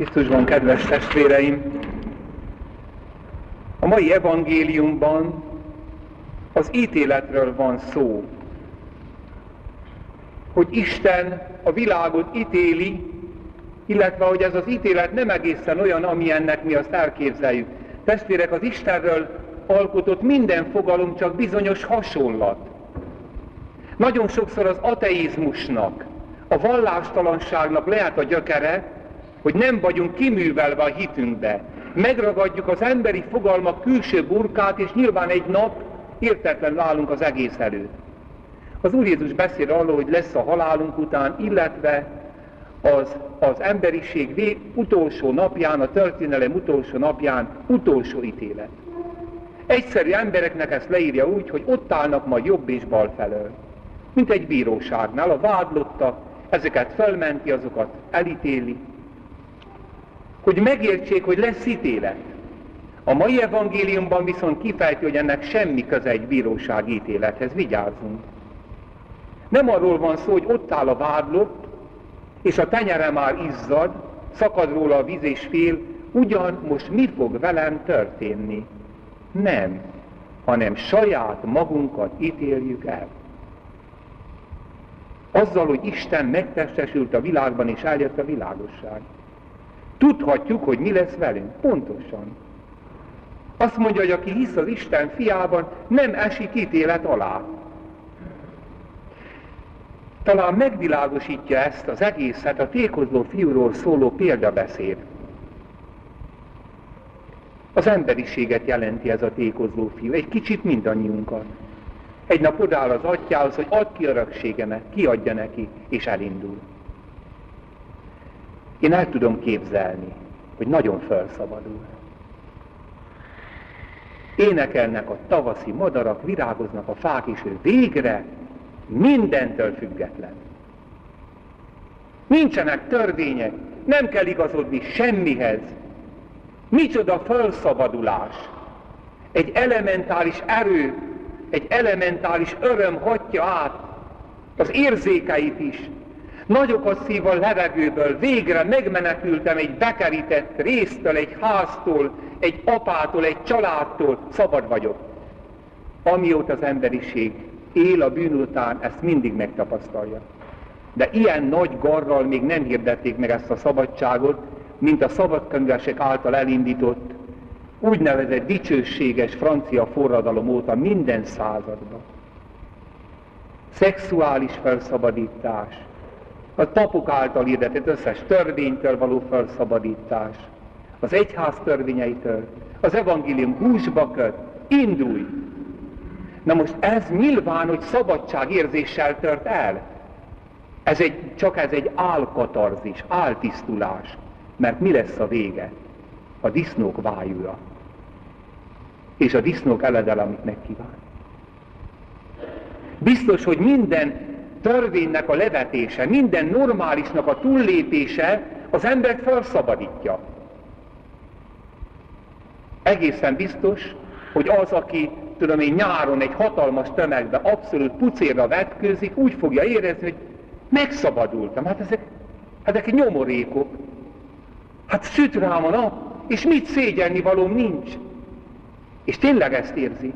Krisztusban, kedves testvéreim! A mai evangéliumban az ítéletről van szó. Hogy Isten a világot ítéli, illetve hogy ez az ítélet nem egészen olyan, amilyennek mi azt elképzeljük. Testvérek, az Istenről alkotott minden fogalom csak bizonyos hasonlat. Nagyon sokszor az ateizmusnak, a vallástalanságnak lehet a gyökere, hogy nem vagyunk kiművelve a hitünkbe. Megragadjuk az emberi fogalmak külső burkát, és nyilván egy nap értetlenül állunk az egész előtt. Az Úr Jézus beszél arról, hogy lesz a halálunk után, illetve az emberiség utolsó napján, a történelem utolsó napján utolsó ítélet. Egyszerű embereknek ezt leírja úgy, hogy ott állnak majd jobb és bal felől. Mint egy bíróságnál, a vádlottak, ezeket felmenti, azokat elítéli. Hogy megértsék, hogy lesz ítélet. A mai evangéliumban viszont kifejti, hogy ennek semmi köze egy bírósági ítélethez, vigyázzunk. Nem arról van szó, hogy ott áll a vádlott, és a tenyere már izzad, szakad róla a víz és fél, ugyan most mi fog velem történni? Nem, hanem saját magunkat ítéljük el. Azzal, hogy Isten megtestesült a világban, és eljött a világosság. Tudhatjuk, hogy mi lesz velünk. Pontosan. Azt mondja, hogy aki hisz az Isten fiában, nem esik ítélet alá. Talán megvilágosítja ezt az egészet a tékozló fiúról szóló példabeszéd. Az emberiséget jelenti ez a tékozló fiú, egy kicsit mindannyiunkat. Egy nap odáll az atyához, hogy add ki örökségemet, kiadja neki, és elindul. Én el tudom képzelni, hogy nagyon felszabadul. Énekelnek a tavaszi madarak, virágoznak a fák, és ő végre mindentől független. Nincsenek törvények, nem kell igazodni semmihez. Micsoda felszabadulás! Egy elementáris erő, egy elementáris öröm hatja át az érzékeit is. Nagyokat szív a levegőből, végre megmenekültem egy bekerített résztől, egy háztól, egy apától, egy családtól, szabad vagyok. Amióta az emberiség él a bűn után, ezt mindig megtapasztalja. De ilyen nagy garral még nem hirdették meg ezt a szabadságot, mint a szabadkönyvesek által elindított, úgynevezett dicsőséges francia forradalom óta minden században. Szexuális felszabadítás, a papok által hirdetett összes törvénytől való felszabadítás, az egyház törvényeitől, az evangélium húsba köt, indulj! Na most ez nyilván, hogy szabadságérzéssel tört el. Ez egy álkatarzis, áltisztulás. Mert mi lesz a vége? A disznók vájúja. És a disznók eledel, amit megkíván. Biztos, hogy minden törvénynek a levetése, minden normálisnak a túllépése az embert felszabadítja. Egészen biztos, hogy az, aki nyáron egy hatalmas tömegbe abszolút pucérra vetkőzik, úgy fogja érezni, hogy megszabadultam. Hát ezek nyomorékok. Hát süt rám a nap, és mit szégyelni valóm nincs. És tényleg ezt érzi.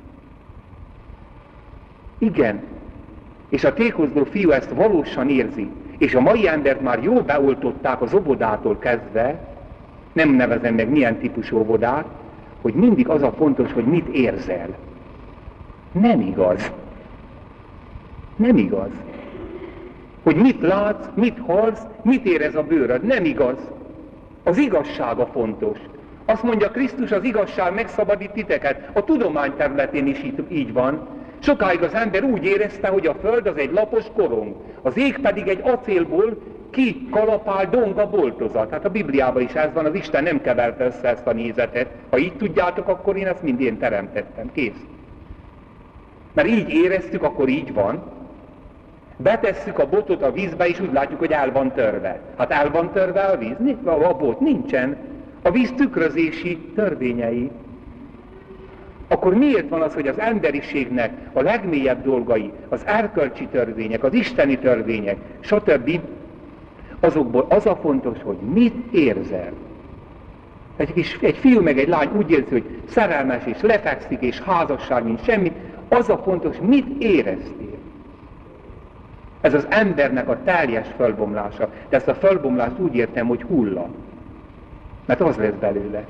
Igen. És a tékozló fiú ezt valósan érzi. És a mai embert már jól beoltották az óvodától kezdve, nem nevezem meg milyen típusú óvodát, hogy mindig az a fontos, hogy mit érzel. Nem igaz. Nem igaz. Hogy mit látsz, mit hallsz, mit érez a bőröd. Nem igaz. Az igazság a fontos. Azt mondja Krisztus, az igazság megszabadít titeket. A tudomány területén is így van. Sokáig az ember úgy érezte, hogy a föld az egy lapos korong, az ég pedig egy acélból kikalapál donga boltozat. Hát a Bibliában is ez van, az Isten nem keverte össze ezt a nézetet. Ha így tudjátok, akkor én ezt mind én teremtettem. Kész. Mert így éreztük, akkor így van. Betesszük a botot a vízbe, és úgy látjuk, hogy el van törve. Hát el van törve a víz? A bot nincsen. A víz tükrözési törvényei. Akkor miért van az, hogy az emberiségnek a legmélyebb dolgai, az erkölcsi törvények, az isteni törvények, stb. Azokból az a fontos, hogy mit érzel. Egy fiú meg egy lány úgy érzi, hogy szerelmes és lefekszik és házasság, mint semmi, az a fontos, mit éreztél. Ez az embernek a teljes fölbomlása. De ezt a fölbomlást úgy értem, hogy hullam. Mert az lesz belőle.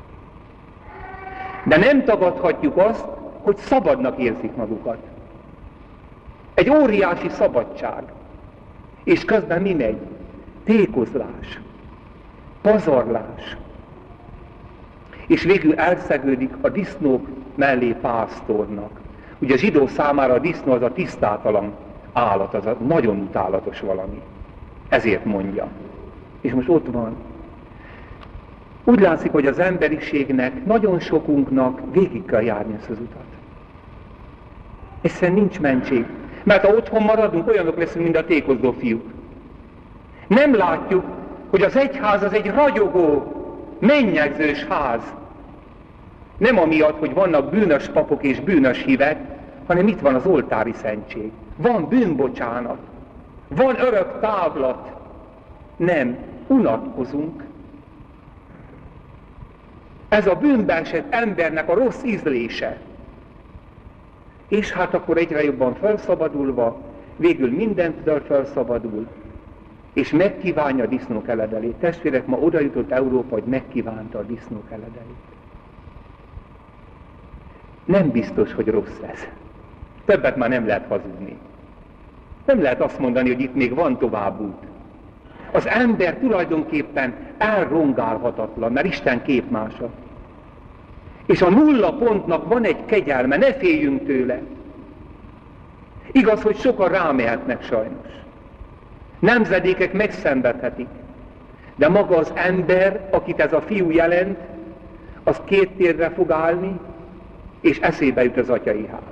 De nem tagadhatjuk azt, hogy szabadnak érzik magukat. Egy óriási szabadság. És közben mi megy? Tékozlás. Pazarlás. És végül elszegődik a disznók mellé pásztornak. Ugye a zsidó számára a disznó az a tisztátalan állat, az a nagyon utálatos valami. Ezért mondja. És most ott van. Úgy látszik, hogy az emberiségnek, nagyon sokunknak végig kell járni ezt az utat. Egyszerűen nincs mentség. Mert ha otthon maradunk, olyanok leszünk, mint a tékozló fiúk. Nem látjuk, hogy az egyház az egy ragyogó, mennyegzős ház. Nem amiatt, hogy vannak bűnös papok és bűnös hívek, hanem itt van az oltári szentség. Van bűnbocsánat. Van örök távlat. Nem, unatkozunk. Ez a bűnbe esett embernek a rossz ízlése. És hát akkor egyre jobban felszabadulva, végül mindentől felszabadul, és megkívánja a disznók eledelét. Testvérek, ma oda jutott Európa, hogy megkívánta a disznók eledelét. Nem biztos, hogy rossz ez. Többet már nem lehet hazudni. Nem lehet azt mondani, hogy itt még van tovább út. Az ember tulajdonképpen elrongálhatatlan, mert Isten képmása. És a nulla pontnak van egy kegyelme, ne féljünk tőle. Igaz, hogy sokan rámehetnek sajnos. Nemzedékek megszenvedhetik. De maga az ember, akit ez a fiú jelent, az két térre fog állni, és eszébe jut az atyai ház.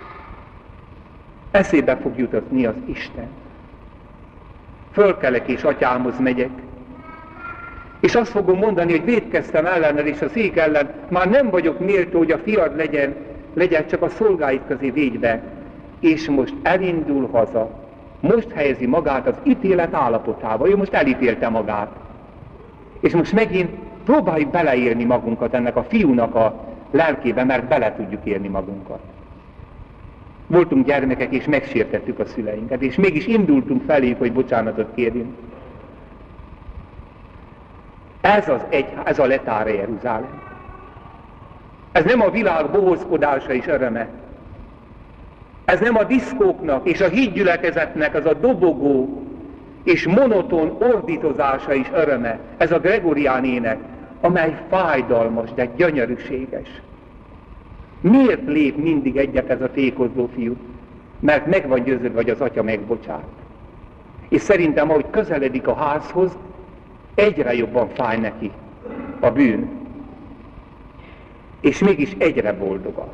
Eszébe fog jutatni az Isten. Fölkelek és atyámhoz megyek, és azt fogom mondani, hogy vétkeztem ellened és a szék ellen, már nem vagyok méltó, hogy a fiad legyen csak a szolgáid közé védve, és most elindul haza. Most helyezi magát az ítélet állapotába. Ő most elítélte magát. És most megint próbáljuk beleélni magunkat ennek a fiúnak a lelkébe, mert bele tudjuk élni magunkat. Voltunk gyermekek, és megsértettük a szüleinket, és mégis indultunk feléjük, hogy bocsánatot kérjünk. Ez a letára Jeruzsálem. Ez nem a világ bohózkodása és öröme. Ez nem a diszkóknak és a hídgyülekezetnek az a dobogó és monoton ordítozása és öröme. Ez a gregorián ének, amely fájdalmas, de gyönyörűséges. Miért lép mindig egyet ez a tékozló fiú? Mert meg van győződve, hogy az atya megbocsát. És szerintem, ahogy közeledik a házhoz, egyre jobban fáj neki a bűn. És mégis egyre boldogabb.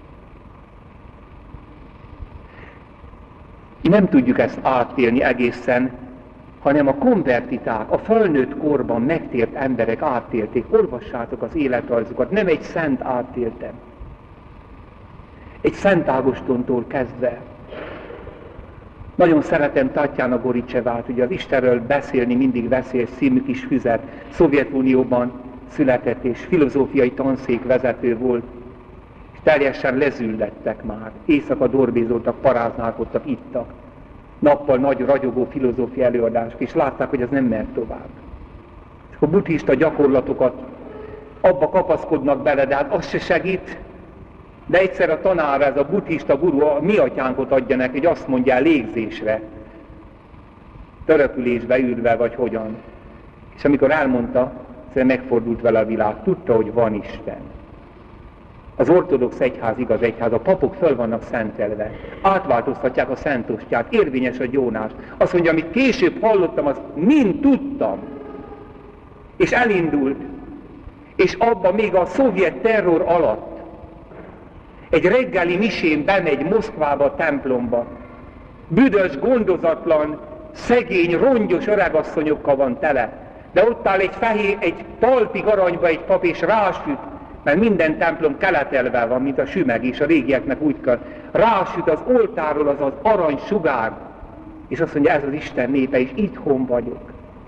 Nem tudjuk ezt átélni egészen, hanem a konvertiták, a fölnőtt korban megtért emberek átélték. Olvassátok az életrajzukat, nem egy szent átéltem. Egy Szent Ágostontól kezdve. Nagyon szeretem Tatjana Goricsevát, ugye az Istenről beszélni mindig veszélyes című kis füzet. Szovjetunióban született és filozófiai tanszék vezető volt. És teljesen lezüllettek már. Éjszaka dorbézoltak, paráználkodtak, ittak. Nappal nagy ragyogó filozófia előadások, és látták, hogy ez nem mehet tovább. És a buddhista gyakorlatokat abba kapaszkodnak bele, de hát az se segít. De egyszer a tanár, ez a buddhista guru, a mi atyánkot adja neki, hogy azt mondja légzésre, törökülésbe ülve, vagy hogyan. És amikor elmondta, megfordult vele a világ, tudta, hogy van Isten. Az ortodox egyház igaz egyház, a papok föl vannak szentelve, átváltoztatják a szentostját, érvényes a gyónás. Azt mondja, amit később hallottam, azt mind tudtam. És elindult. És abban még a szovjet terror alatt egy reggeli misén bemegy Moszkvába a templomba. Büdös, gondozatlan, szegény, rongyos öregasszonyokkal van tele. De ott áll egy talpig aranyba egy pap, és rásüt, mert minden templom keletelve van, mint a sümeg, és a régieknek úgy kell. Rásüt az oltáról az arany sugár, és azt mondja, ez az Isten népe, és itthon vagyok.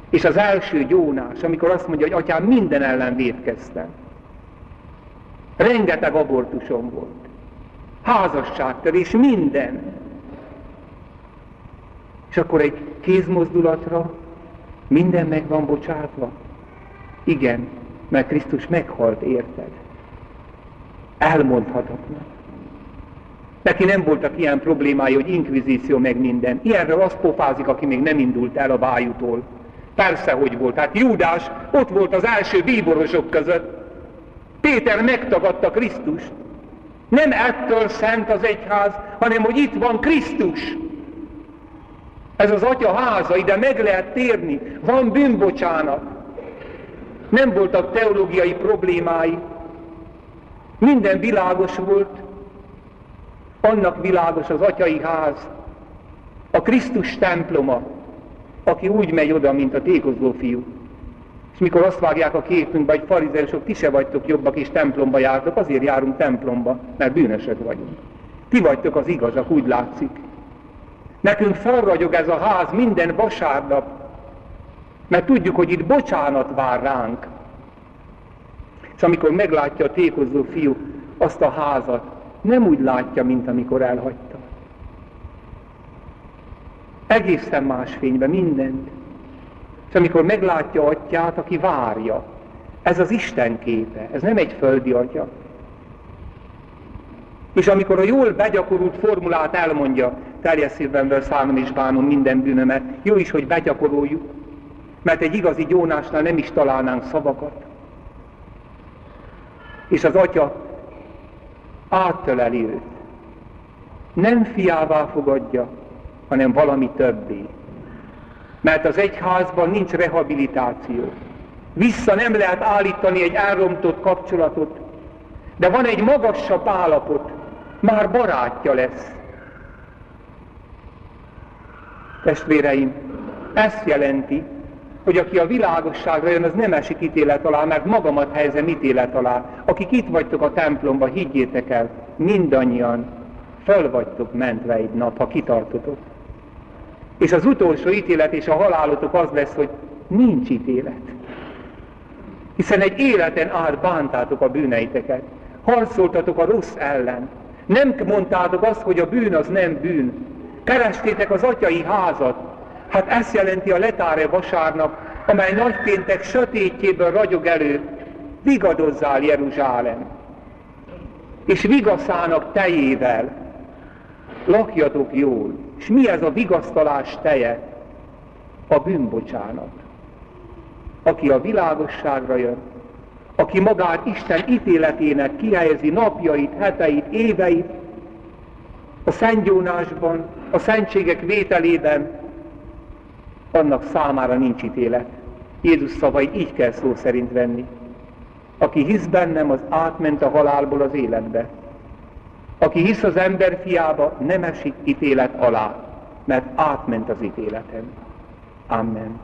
És az első gyónás, amikor azt mondja, hogy atyám, minden ellen vétkeztem. Rengeteg abortusom volt. Házasságtörés, minden. És akkor egy kézmozdulatra minden meg van bocsátva? Igen, mert Krisztus meghalt érted. Elmondhatatlan. Neki nem voltak ilyen problémái, hogy inkvizíció meg minden. Ilyenről azt pofázik, aki még nem indult el a bájútól. Persze, hogy volt. Hát Júdás ott volt az első bíborosok között. Péter megtagadta Krisztust. Nem ettől szent az egyház, hanem hogy itt van Krisztus. Ez az Atya háza, ide meg lehet térni. Van bűnbocsánat. Nem voltak teológiai problémái. Minden világos volt. Annak világos az atyai ház, a Krisztus temploma, aki úgy megy oda, mint a tékozló fiú. És mikor azt vágják a képünkbe, hogy farizeusok, ti se vagytok jobbak és templomba jártok, azért járunk templomba, mert bűnösök vagyunk. Ti vagytok az igazak, úgy látszik. Nekünk felragyog ez a ház minden vasárnap, mert tudjuk, hogy itt bocsánat vár ránk. És amikor meglátja a tékozló fiú azt a házat, nem úgy látja, mint amikor elhagyta. Egészen más fényben mindent. És amikor meglátja atyát, aki várja, ez az Isten képe, ez nem egy földi atya. És amikor a jól begyakorult formulát elmondja, teljes szívemből számon is bánom minden bűnömet, jó is, hogy begyakoroljuk, mert egy igazi gyónásnál nem is találnánk szavakat. És az atya áttöleli őt. Nem fiává fogadja, hanem valami többé. Mert az egyházban nincs rehabilitáció. Vissza nem lehet állítani egy elrontott kapcsolatot, de van egy magasabb állapot, már barátja lesz. Testvéreim, ezt jelenti, hogy aki a világosságra jön, az nem esik ítélet alá, mert magamat helyezem ítélet alá. Akik itt vagytok a templomba, higgyétek el, mindannyian föl vagytok mentve egy nap, ha kitartotok. És az utolsó ítélet és a halálotok az lesz, hogy nincs ítélet. Hiszen egy életen át bántátok a bűneiteket, harcoltatok a rossz ellen. Nem mondtátok azt, hogy a bűn az nem bűn. Kerestétek az atyai házat. Hát ezt jelenti a letáre vasárnap, amely nagypéntek sötétjéből ragyog elő. Vigadozzál, Jeruzsálem! És vigaszának tejével lakjatok jól. És mi ez a vigasztalás teje? A bűnbocsánat. Aki a világosságra jön, aki magát Isten ítéletének kihelyezi napjait, heteit, éveit, a szentgyónásban, a szentségek vételében, annak számára nincs ítélet. Jézus szavait így kell szó szerint venni. Aki hisz bennem, az átment a halálból az életbe. Aki hisz az ember fiába, nem esik ítélet alá, mert átment az ítéleten. Amen.